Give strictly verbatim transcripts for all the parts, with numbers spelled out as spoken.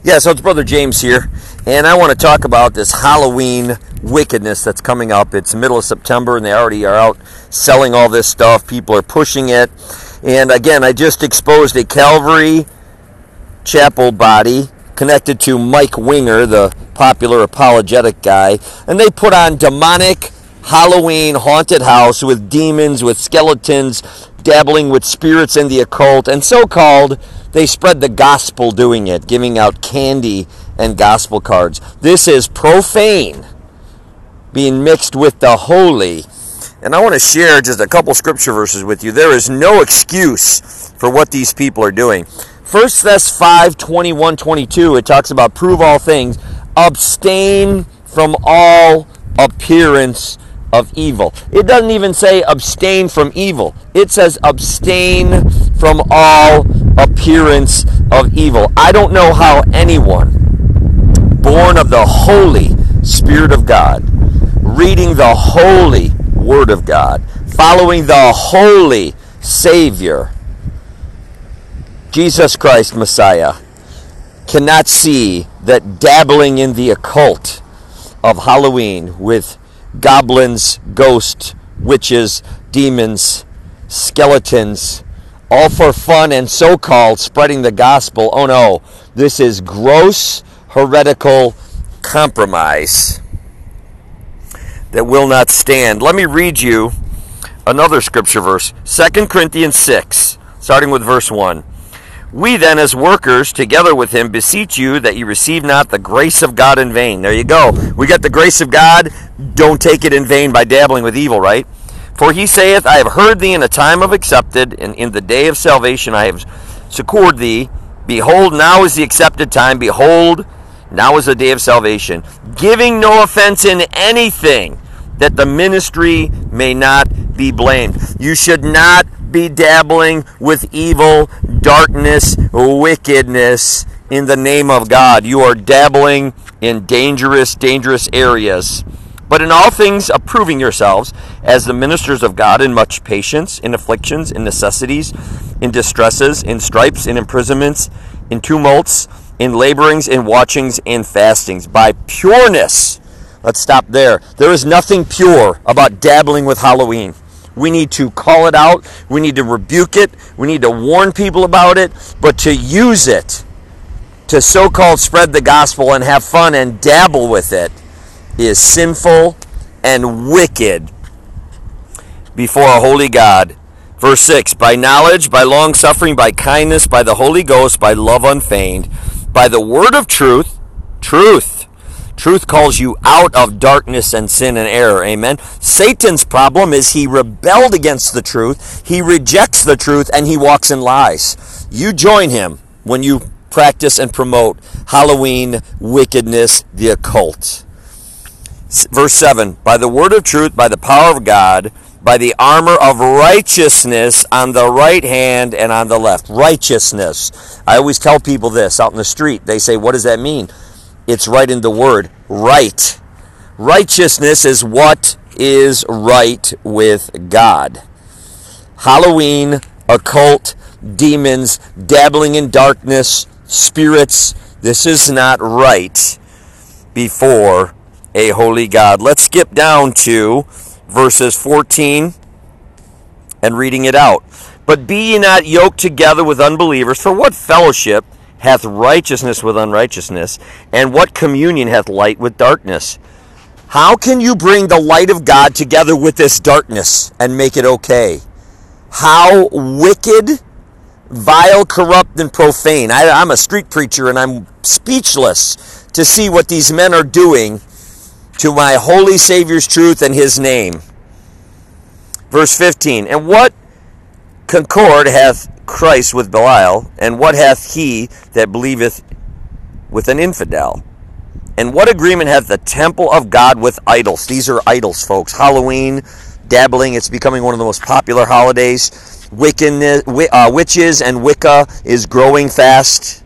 Yeah, so it's Brother James here, and I want to talk about this Halloween wickedness that's coming up. It's middle of September, and they already are out selling all this stuff. People are pushing it. And again, I just exposed a Calvary Chapel body connected to Mike Winger, the popular apologetic guy, and they put on demonic Halloween haunted house with demons, with skeletons, dabbling with spirits and the occult, and so-called they spread the gospel doing it, giving out candy and gospel cards. This is profane being mixed with the holy. And I want to share just a couple scripture verses with you. There is no excuse for what these people are doing. First Thessalonians five, twenty-one, twenty-two, it talks about prove all things, abstain from all appearance of evil. It doesn't even say abstain from evil. It says abstain from all appearance of evil. I don't know how anyone born of the Holy Spirit of God, reading the holy Word of God, following the holy Savior, Jesus Christ Messiah, cannot see that dabbling in the occult of Halloween with goblins, ghosts, witches, demons, skeletons, all for fun and so-called spreading the gospel. Oh no, this is gross heretical compromise that will not stand. Let me read you another scripture verse, Second Corinthians six, starting with verse one. We then, as workers, together with him, beseech you that you receive not the grace of God in vain. There you go. We got the grace of God. Don't take it in vain by dabbling with evil, right? For he saith, I have heard thee in a time of accepted, and in the day of salvation I have succored thee. Behold, now is the accepted time. Behold, now is the day of salvation. Giving no offense in anything, that the ministry may not be blamed. You should not be dabbling with evil, darkness, wickedness in the name of God. You are dabbling in dangerous, dangerous areas. But in all things approving yourselves as the ministers of God in much patience, in afflictions, in necessities, in distresses, in stripes, in imprisonments, in tumults, in laborings, in watchings, in fastings, by pureness. Let's stop there. There is nothing pure about dabbling with Halloween. We need to call it out. We need to rebuke it. We need to warn people about it. But to use it to so-called spread the gospel and have fun and dabble with it is sinful and wicked before a holy God. Verse six, by knowledge, by long-suffering, by kindness, by the Holy Ghost, by love unfeigned, by the word of truth, truth. Truth calls you out of darkness and sin and error. Amen. Satan's problem is he rebelled against the truth. He rejects the truth and he walks in lies. You join him when you practice and promote Halloween wickedness, the occult. Verse seven, by the word of truth, by the power of God, by the armor of righteousness on the right hand and on the left. Righteousness. I always tell people this out in the street. They say, what does that mean? It's right in the word, right. Righteousness is what is right with God. Halloween, occult, demons, dabbling in darkness, spirits, this is not right before a holy God. Let's skip down to verses fourteen and reading it out. But be ye not yoked together with unbelievers, for what fellowship hath righteousness with unrighteousness, and what communion hath light with darkness? How can you bring the light of God together with this darkness and make it okay? How wicked, vile, corrupt, and profane. I, I'm a street preacher, and I'm speechless to see what these men are doing to my holy Savior's truth and his name. Verse fifteen, and what concord hath Christ with Belial, and what hath he that believeth with an infidel? And what agreement hath the temple of God with idols? These are idols, folks. Halloween, dabbling, it's becoming one of the most popular holidays. Wickedness, uh, witches and Wicca is growing fast.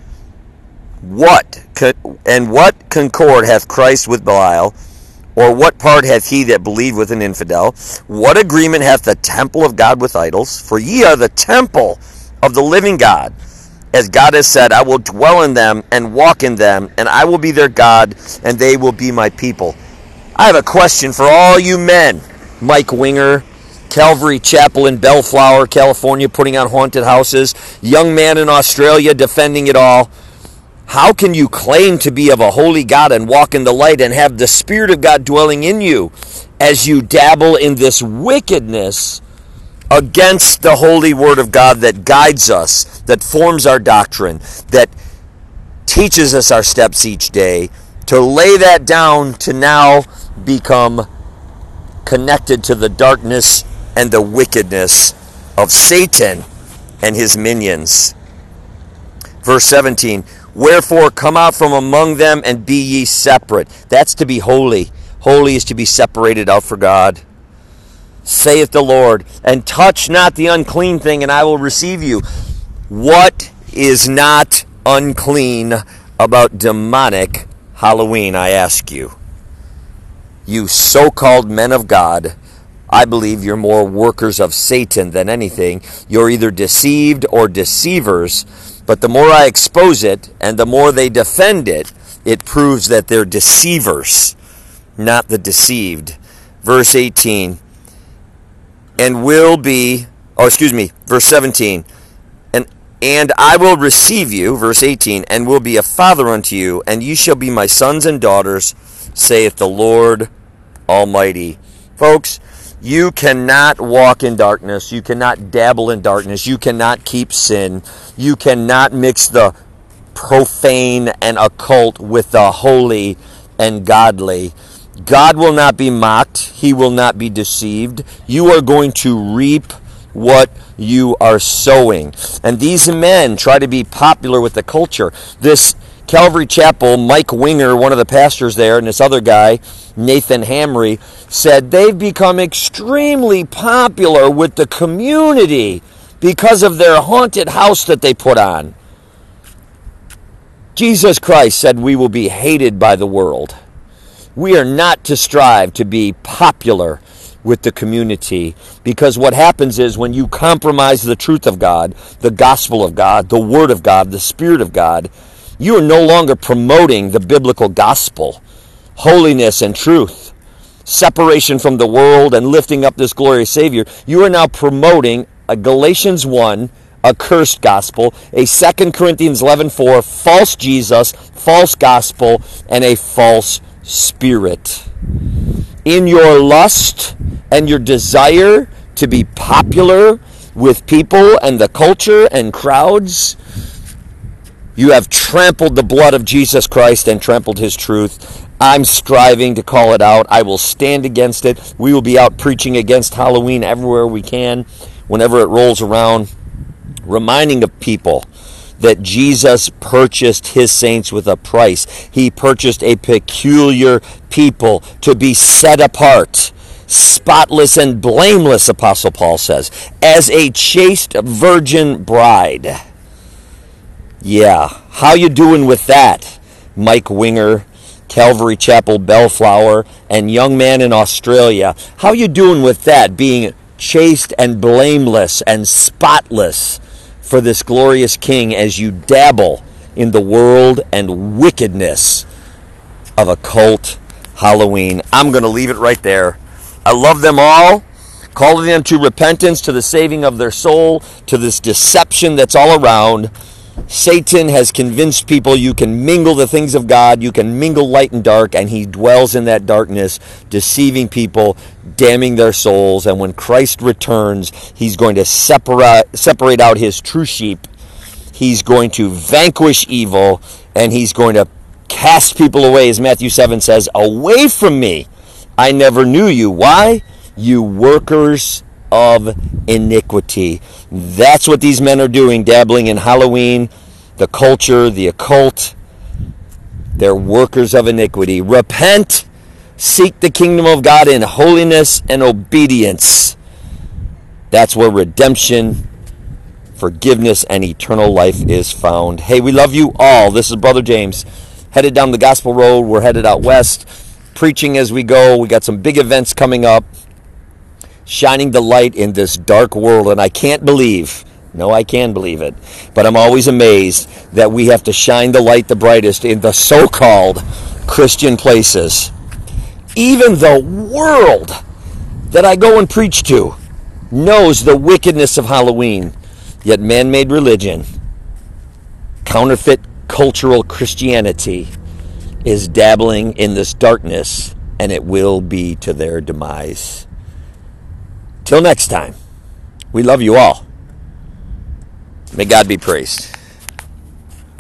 What and what concord hath Christ with Belial, or what part hath he that believed with an infidel? What agreement hath the temple of God with idols? For ye are the temple of the living God. As God has said, I will dwell in them and walk in them, and I will be their God, and they will be my people. I have a question for all you men. Mike Winger, Calvary Chapel in Bellflower, California, putting on haunted houses. Young man in Australia defending it all. How can you claim to be of a holy God and walk in the light and have the Spirit of God dwelling in you as you dabble in this wickedness against the holy Word of God that guides us, that forms our doctrine, that teaches us our steps each day, to lay that down to now become connected to the darkness and the wickedness of Satan and his minions. Verse seventeen, wherefore come out from among them and be ye separate. That's to be holy. Holy is to be separated out for God. Saith the Lord, and touch not the unclean thing, and I will receive you. What is not unclean about demonic Halloween, I ask you? You so-called men of God, I believe you're more workers of Satan than anything. You're either deceived or deceivers, but the more I expose it and the more they defend it, it proves that they're deceivers, not the deceived. Verse eighteen, and will be, oh, excuse me, verse seventeen, and and I will receive you, verse eighteen, and will be a father unto you, and ye shall be my sons and daughters, saith the Lord Almighty. Folks, you cannot walk in darkness. You cannot dabble in darkness. You cannot keep sin. You cannot mix the profane and occult with the holy and godly. God will not be mocked. He will not be deceived. You are going to reap what you are sowing. And these men try to be popular with the culture. This Calvary Chapel, Mike Winger, one of the pastors there, and this other guy, Nathan Hamry, said they've become extremely popular with the community because of their haunted house that they put on. Jesus Christ said we will be hated by the world. We are not to strive to be popular with the community, because what happens is when you compromise the truth of God, the gospel of God, the word of God, the Spirit of God, you are no longer promoting the biblical gospel, holiness and truth, separation from the world and lifting up this glorious Savior. You are now promoting a Galatians one, a cursed gospel, a Second Corinthians eleven four, false Jesus, false gospel, and a false spirit. In your lust and your desire to be popular with people and the culture and crowds, you have trampled the blood of Jesus Christ and trampled his truth. I'm striving to call it out. I will stand against it. We will be out preaching against Halloween everywhere we can, whenever it rolls around, reminding of people that Jesus purchased his saints with a price. He purchased a peculiar people to be set apart, spotless and blameless, Apostle Paul says, as a chaste virgin bride. Yeah, how you doing with that, Mike Winger, Calvary Chapel, Bellflower, and young man in Australia? How you doing with that, being chaste and blameless and spotless for this glorious King as you dabble in the world and wickedness of occult Halloween? I'm going to leave it right there. I love them all, calling them to repentance, to the saving of their soul, to this deception that's all around. Satan has convinced people you can mingle the things of God, you can mingle light and dark, and he dwells in that darkness, deceiving people, damning their souls. And when Christ returns, he's going to separate, separate out his true sheep. He's going to vanquish evil, and he's going to cast people away, as Matthew seven says, away from me. I never knew you. Why? You workers of iniquity. That's what these men are doing, dabbling in Halloween, the culture, the occult. They're workers of iniquity. Repent, seek the kingdom of God in holiness and obedience. That's where redemption, forgiveness, and eternal life is found. Hey, we love you all. This is Brother James, headed down the gospel road. We're headed out west, preaching as we go. We got some big events coming up, shining the light in this dark world. And I can't believe No, I can believe it. But I'm always amazed that we have to shine the light the brightest in the so-called Christian places. Even the world that I go and preach to knows the wickedness of Halloween. Yet man-made religion, counterfeit cultural Christianity, is dabbling in this darkness, and it will be to their demise. Till next time, we love you all. May God be praised.